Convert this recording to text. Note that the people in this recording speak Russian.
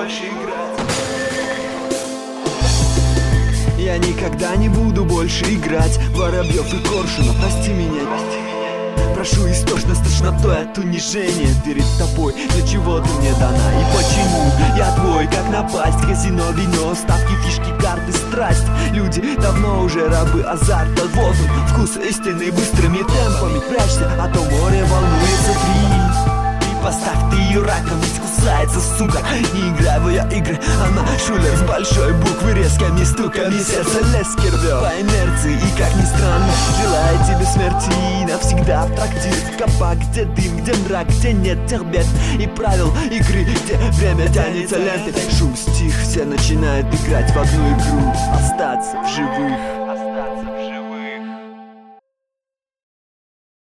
больше играть. Я никогда не буду больше играть Воробьев и Коршунов, прости меня. Прошу истошно, с тошнотой от унижения перед тобой. Для чего ты мне дана и почему я твой? Как напасть, казино, вино, ставки, фишки, карты, страсть. Люди давно уже рабы азарта. Вот он, вкус истины быстрыми темпами. Прячься, а то море волнуется. Поставь ты ее раком, ведь кусается, сука. Не играй в ее игры, она шулер с большой буквы, резкими стуками сердце Лескер рвет по инерции. И как ни странно, желаю тебе смерти навсегда в трактир, в кабак, где дым, где мрак, где нет тех бед и правил игры, где время тянется лентой. Шум стих, все начинают играть в одну игру, остаться в живых.